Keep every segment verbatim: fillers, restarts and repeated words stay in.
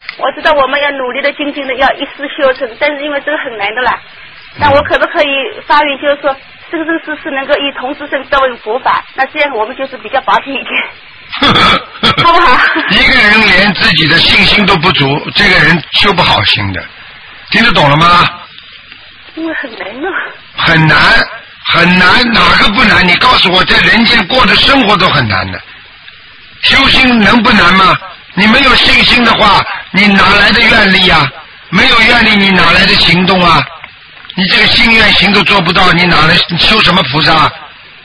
我知道我们要努力的精进的要一世修成，但是因为这个很难的啦。那我可不可以发愿，就是说生生世世能够以同志身作为佛法？那这样我们就是比较保险一点，好不好？ 一个人连自己的信心都不足，这个人修不好心的，听得懂了吗？ 因为很难呢。 很难，很难，哪个不难？你告诉我，在人间过的生活都很难的，修心能不难吗？你没有信心的话，你哪来的愿力啊？没有愿力，你哪来的行动啊？你这个心愿行都做不到，你哪来修什么菩萨？啊，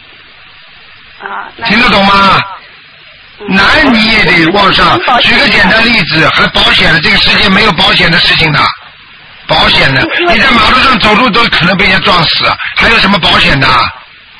听得懂吗？嗯、难你也得往上。举个简单例子，还保险了，这个世界没有保险的事情的，保险的，你在马路上走路都可能被人家撞死，还有什么保险的？啊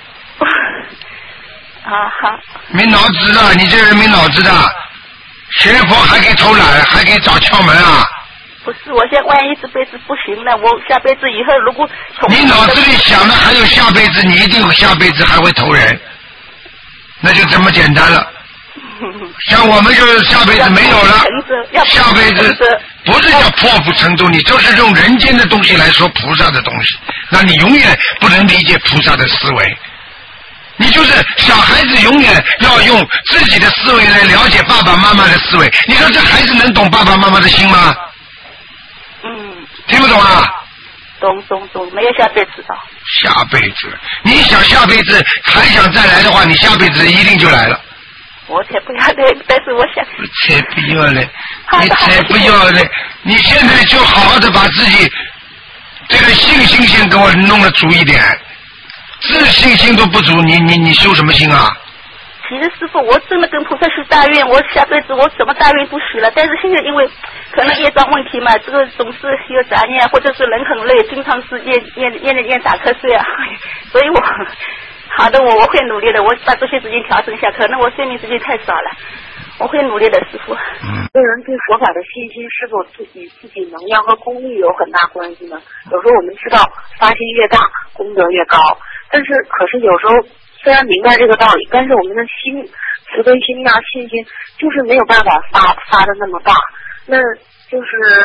好。 没脑子的，你这个人没脑子的，学佛还可以偷懒，还可以找窍门啊！ 不是，我现在万一这辈子不行了，我下辈子以后如果你脑子里想的还有下辈子，你一定下辈子还会投人，那就这么简单了。像我们就是下辈子没有了，下辈子不是叫破釜沉舟，你就是用人间的东西来说菩萨的东西，那你永远不能理解菩萨的思维。你就是小孩子永远要用自己的思维来了解爸爸妈妈的思维，你说这孩子能懂爸爸妈妈的心吗？ 嗯。 听不懂啊？ 懂懂懂，没有下辈子的。 下辈子，你想下辈子还想再来的话，你下辈子一定就来了。 我才不要嘞！但是我想。 才不要嘞！你才不要嘞！你现在就好好的把自己这个信心先给我弄得足一点，自信心都不足，你你你修什么心啊？ 其实师傅，我真的跟菩萨许大愿，我下辈子我什么大愿不许了。但是现在因为可能业障问题嘛，这个总是有杂念，或者是人很累，经常是咽咽咽着咽打瞌睡啊，所以我。好的，我我会努力的，我把这些时间调整一下，可能我睡眠时间太少了，我会努力的，师傅。 嗯。 个人对佛法的信心是否自己自己能量和功力有很大关系呢？有时候我们知道发心越大，功德越高，但是可是有时候虽然明白这个道理，但是我们的心慈悲心啊、信心就是没有办法发发的那么大，那就是。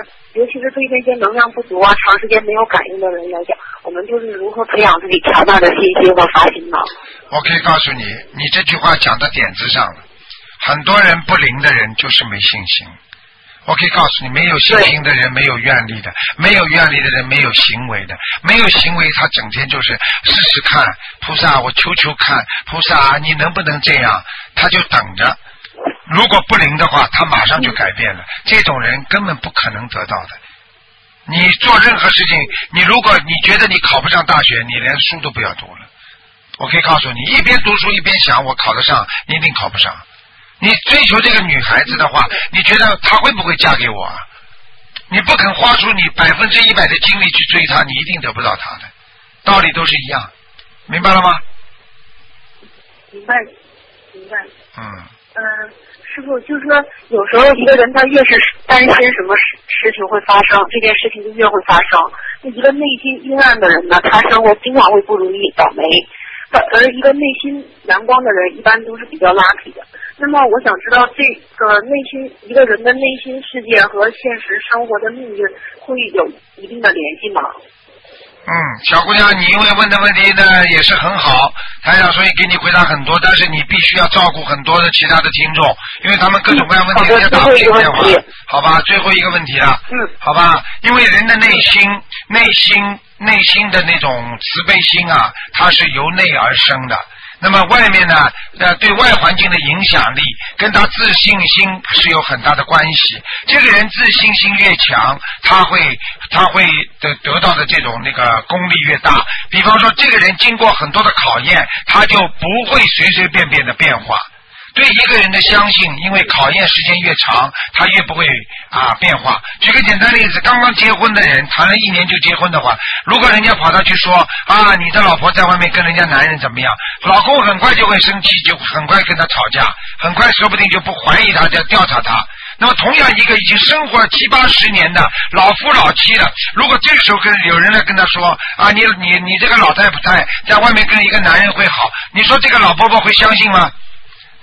尤其是对那些能量不足啊、长时间没有感应的人来讲，我们就是如何培养自己强大的信心和发心呢？ 我可以告诉你，你这句话讲到点子上了。很多人不灵的人就是没信心。我可以告诉你，没有信心的人没有愿力的，没有愿力的人没有行为的，没有行为他整天就是试试看，菩萨我求求看，菩萨你能不能这样？他就等着。如果不灵的话，他马上就改变了。这种人根本不可能得到的。你做任何事情，你如果你觉得你考不上大学，你连书都不要读了。我可以告诉你，一边读书一边想我考得上，你一定考不上。你追求这个女孩子的话，你觉得她会不会嫁给我啊？你不肯花出你百分之一百的精力去追她，你一定得不到她的。道理都是一样，明白了吗？ 明白，明白。 嗯。 嗯。师傅，就是说，有时候一个人他越是担心什么事事情会发生，这件事情就越会发生。那一个内心阴暗的人呢，他生活经常会不如意、倒霉；而一个内心阳光的人，一般都是比较 lucky 的。那么，我想知道这个内心一个人的内心世界和现实生活的命运会有一定的联系吗？ 嗯，小姑娘，你因为问的问题呢也是很好，台长所以给你回答很多，但是你必须要照顾很多的其他的听众，因为他们各种各样问题要打不进电话，好吧？最后一个问题了， 嗯， 好吧？因为人的内心、内心、内心的那种慈悲心啊，它是由内而生的。那么外面呢，呃，对外环境的影响力跟他自信心是有很大的关系。这个人自信心越强，他会他会得得到的这种那个功力越大。比方说，这个人经过很多的考验，他就不会随随便便的变化。对一个人的相信，因为考验时间越长，他越不会啊变化。举个简单例子，刚刚结婚的人谈了一年就结婚的话，如果人家跑到去说啊，你的老婆在外面跟人家男人怎么样，老公很快就会生气，就很快跟他吵架，很快说不定就不怀疑他，就调查他。那么同样一个已经生活了七八十年的老夫老妻了，如果这个时候跟有人来跟他说啊，你你你这个老太太在外面跟一个男人会好，你说这个老婆婆会相信吗？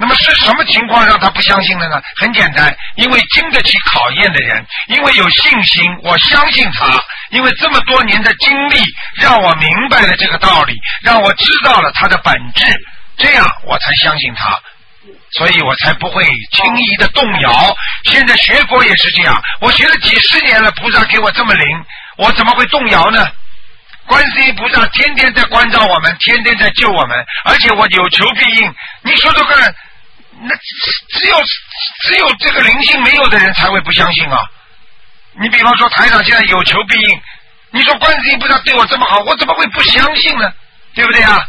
那么是什么情况让他不相信的呢？很简单，因为经得起考验的人，因为有信心，我相信他，因为这么多年的经历让我明白了这个道理，让我知道了他的本质，这样我才相信他，所以我才不会轻易的动摇。现在学佛也是这样，我学了几十年了，菩萨给我这么灵，我怎么会动摇呢？观世音菩萨天天在关照我们，天天在救我们，而且我有求必应。你说说看，那只有只有这个灵性没有的人才会不相信啊！你比方说台长现在有求必应，你说观世音菩萨对我这么好，我怎么会不相信呢？对不对啊？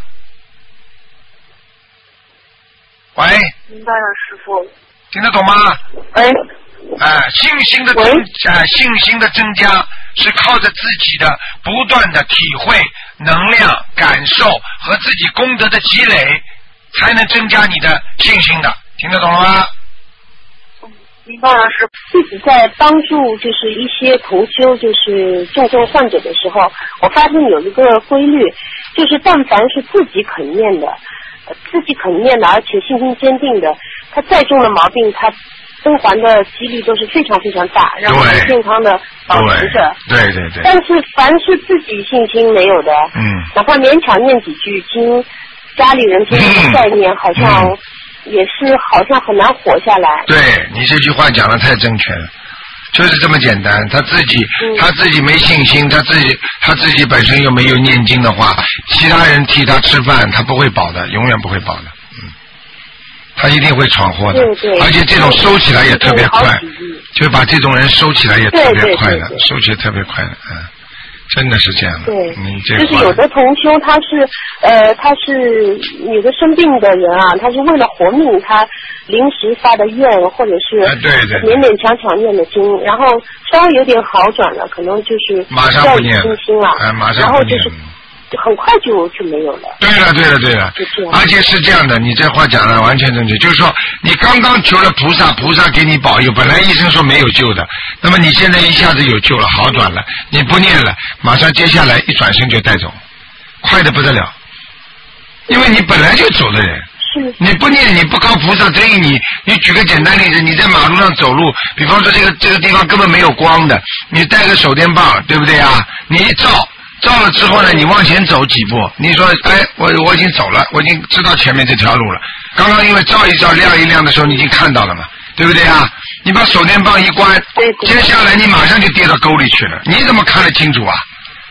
喂， 明白了，师傅。 听得懂吗？ 哎。 啊、呃，信心的增啊、呃，信心的增加是靠着自己的不断的体会、能量、感受和自己功德的积累，才能增加你的信心的。听得懂了吗？ 明白了，是自己在帮助就是一些同修，就是重症患者的时候，我发现有一个规律，就是但凡是自己肯念的，呃、自己肯念的，而且信心坚定的，他再重的毛病，他生还的几率都是非常非常大，让我们健康的保持着。 对对 对, 对。 但是凡是自己信心没有的， 嗯， 哪怕勉强念几句经，家里人听的概念，好像也是好像很难活下来。 对，你这句话讲的太正确了，就是这么简单。他自己、嗯、他自己没信心，他自己他自己本身又没有念经的话，其他人替他吃饭，他不会饱的，永远不会饱的。他一定会闯祸的， 对对， 而且这种收起来也特别快，就把这种人收起来也特别快的， 对对对对， 收起来特别快的，嗯，真的是这样的。 对， 你这就是有的同修他是呃他是有的生病的人啊，他是为了活命，他临时发的愿或者是对对勉勉强强念的经，然后稍微有点好转了，可能就是马上不念信心了， 哎，马上不念， 然后就是很快就就没有了。 对了对了对了，而且是这样的，你这话讲的完全正确，就是说你刚刚求了菩萨，菩萨给你保佑，本来医生说没有救的，那么你现在一下子有救了，好转了，你不念了，马上接下来一转身就带走，快得不得了，因为你本来就走的人。 是你不念，你不靠菩萨指引你。你举个简单例子，你在马路上走路，比方说这个这个地方根本没有光的，你带个手电棒，对不对啊？你一照。照了之后呢，你往前走几步，你说，哎，我我已经走了，我已经知道前面这条路了。刚刚因为照一照亮一亮的时候，你已经看到了嘛，对不对啊？你把手电棒一关，接下来你马上就跌到沟里去了，你怎么看得清楚啊？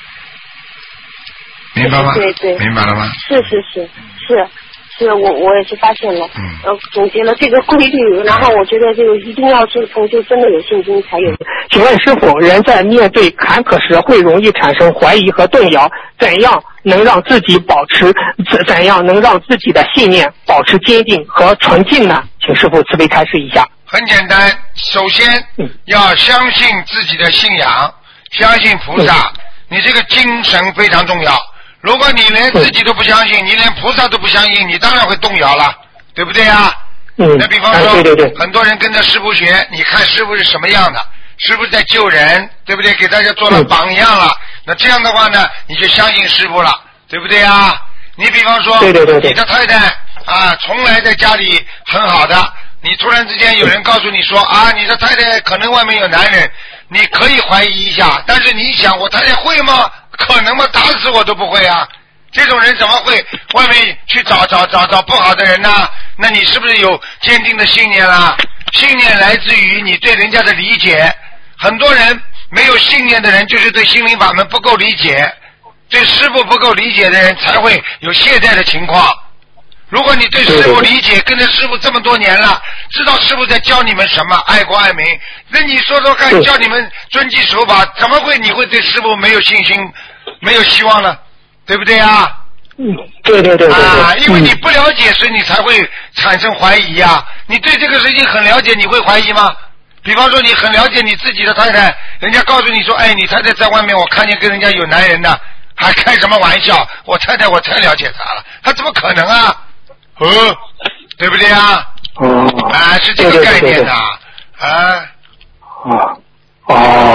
明白吗？ 对对， 明白了吗？ 是是是是。是我我也是发现了， 嗯， 呃，总结了这个规律，然后我觉得这个一定要是从就真的有信心才有。 请问师傅，人在面对坎坷时会容易产生怀疑和动摇，怎样能让自己保持怎怎样能让自己的信念保持坚定和纯净呢？请师傅慈悲开示一下。 很简单，首先、嗯、要相信自己的信仰，相信菩萨，嗯、你这个精神非常重要。如果你连自己都不相信，你连菩萨都不相信，你当然会动摇了，对不对啊？ 嗯。 那比方说， 对对对， 很多人跟着师父学，你看师父是什么样的？师父在救人，对不对？给大家做了榜样了。嗯、那这样的话呢，你就相信师父了，对不对啊？你比方说， 对对对对， 你的太太啊，从来在家里很好的，你突然之间有人告诉你说啊，你的太太可能外面有男人，你可以怀疑一下，但是你想，我太太会吗？可能吗？打死我都不会啊！这种人怎么会外面去找找找找不好的人呢？那你是不是有坚定的信念啦？信念来自于你对人家的理解。很多人没有信念的人，就是对心灵法门不够理解，对师父不够理解的人才会有懈怠的情况。如果你对师父理解，跟着师父这么多年了，知道师父在教你们什么爱国爱民，那你说说看，教你们遵纪守法，怎么会你会对师父没有信心，没有希望呢？对不对啊？ 嗯，对对对对啊，因为你不了解，所以你才会产生怀疑呀、啊。你对这个事情很了解，你会怀疑吗？比方说，你很了解你自己的太太，人家告诉你说，哎，你太太在外面，我看见跟人家有男人的，还开什么玩笑？我太太，我太了解她了，她怎么可能啊？哦，对不对啊？ 哦， 啊，是这个概念的啊。 哦哦，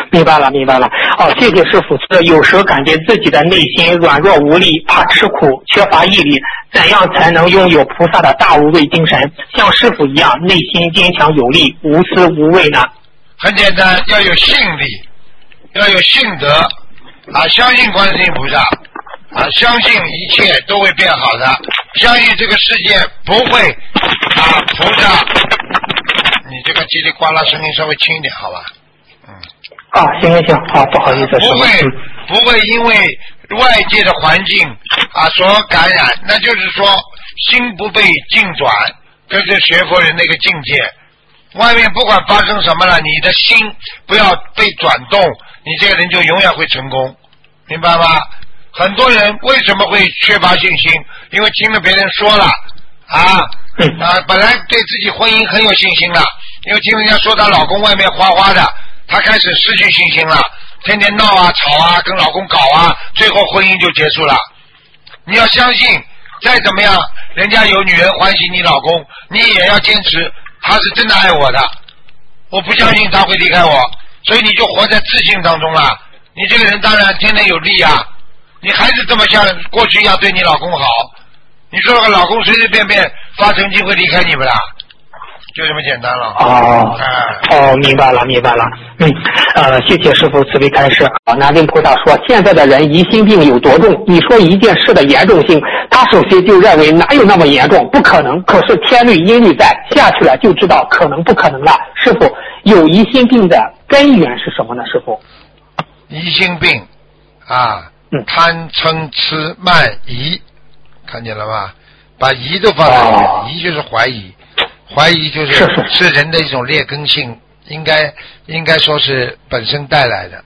明白了，明白了。哦，谢谢师傅。这有时感觉自己的内心软弱无力，怕吃苦，缺乏毅力，怎样才能拥有菩萨的大无畏精神，像师傅一样内心坚强有力，无私无畏呢？ 很简单，要有信力，要有信德啊，相信观世音菩萨啊，相信一切都会变好的，相信这个世界不会啊，菩萨，你这个叽里呱啦声音稍微轻一点，好吧？嗯。 啊，行行行，好，不好意思， 不会、嗯、不会因为外界的环境啊所感染，那就是说心不被境转，这是学佛人的一个境界。外面不管发生什么了，你的心不要被转动，你这个人就永远会成功，明白吗？很多人为什么会缺乏信心？因为听了别人说了啊啊，本来对自己婚姻很有信心了，因为听人家说她老公外面花花的，她开始失去信心了，天天闹啊吵啊，跟老公搞啊，最后婚姻就结束了。你要相信，再怎么样，人家有女人欢喜你老公，你也要坚持。他是真的爱我的，我不相信他会离开我，所以你就活在自信当中了。你这个人当然天天有利啊，你还是这么像过去一样对你老公好，你说个老公随随便便发神经会离开你不啦？就这么简单了。 哦，哦，明白了，明白了。嗯，呃，谢谢师父慈悲开示。啊，南无菩萨说，现在的人疑心病有多重？你说一件事的严重性，他首先就认为哪有那么严重，不可能。可是天律阴律在，下去了就知道可能不可能了。师父，有疑心病的根源是什么呢？师父？ 疑心病啊，嗯、贪嗔痴慢疑，看见了吧？把疑都放在里面，哦、疑就是怀疑。怀疑就是是是是人的一种劣根性，应该应该说是本身带来的。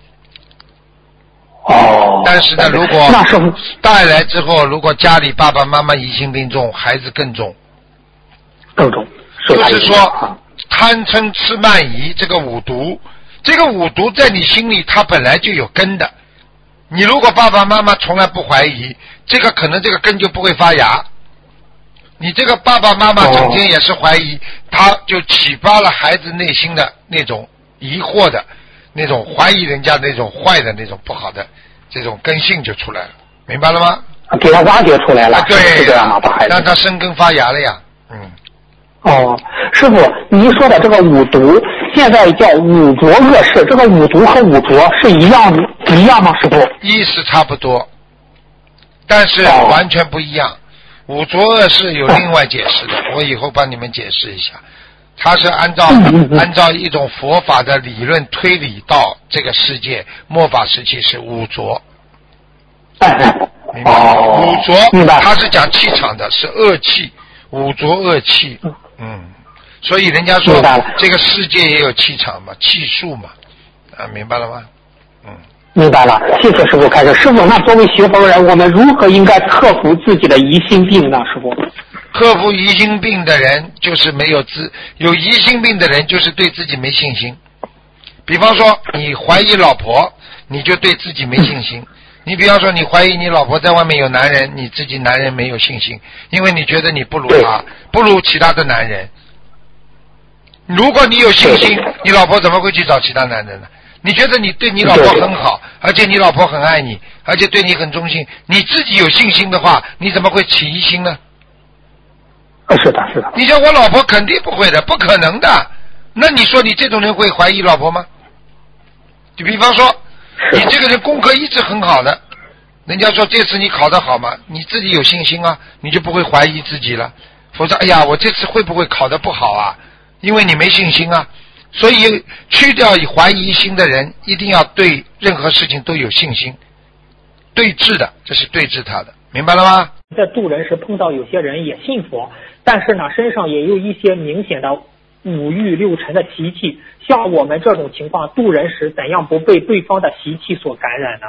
哦。 但是呢，如果带来之后，如果家里爸爸妈妈疑心病重，孩子更重。 更重。 就是说，贪嗔痴慢疑这个五毒，这个五毒在你心里它本来就有根的。你如果爸爸妈妈从来不怀疑，这个可能这个根就不会发芽。你这个爸爸妈妈整天也是怀疑，他就启发了孩子内心的那种疑惑的那种怀疑人家那种坏的那种不好的这种根性就出来了，明白了吗？ 给他挖掘出来了， 啊、对， 是这样吗？把孩子让他生根发芽了呀。嗯。 哦，师傅，您说的这个五毒，现在叫五浊恶世，这个五毒和五浊是一样一样吗？师傅？ 意思差不多，但是完全不一样。哦，五浊恶世有另外解释的，我以后帮你们解释一下。它是按照按照一种佛法的理论推理到这个世界末法时期是五浊。明白？五浊它是讲气场的，是恶气，五浊恶气。嗯，所以人家说这个世界也有气场嘛，气数嘛，啊，明白了吗？嗯。 明白了，谢谢师傅开始。师傅，那作为学佛人，我们如何应该克服自己的疑心病呢？师傅， 克服疑心病的人就是没有自有疑心病的人就是对自己没信心。比方说，你怀疑老婆，你就对自己没信心。你比方说，你怀疑你老婆在外面有男人，你自己男人没有信心，因为你觉得你不如他，不如其他的男人。如果你有信心，你老婆怎么会去找其他男人呢？你觉得你对你老婆很好，而且你老婆很爱你，而且对你很忠心，你自己有信心的话，你怎么会起疑心呢？ 是的，是的。 你像我老婆肯定不会的，不可能的。那你说你这种人会怀疑老婆吗？就比方说，你这个人功课一直很好的，人家说这次你考得好吗？你自己有信心啊，你就不会怀疑自己了。否则，哎呀，我这次会不会考得不好啊？因为你没信心啊。所以去掉怀疑心的人，一定要对任何事情都有信心，对治的，这是对治他的，明白了吗？ 在渡人时碰到有些人也信佛，但是呢身上也有一些明显的五欲六尘的习气，像我们这种情况渡人时怎样不被对方的习气所感染呢？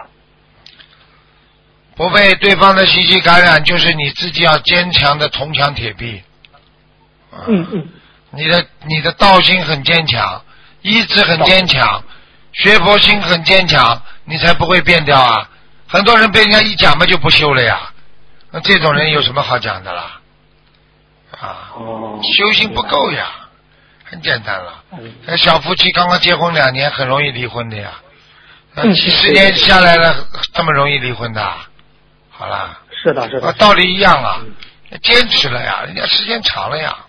不被对方的习气感染，就是你自己要坚强的铜墙铁壁。 嗯嗯。 你的你的道心很坚强，意志很坚强，学佛心很坚强，你才不会变掉啊！很多人被人家一讲嘛就不修了呀，那这种人有什么好讲的啦？啊，修行不够呀， 很简单了。嗯、小夫妻刚刚结婚两年，很容易离婚的呀。嗯，几十年下来了，这么容易离婚的？好啦。 是的，是的。 道理一样啊，坚持了呀，人家时间长了呀。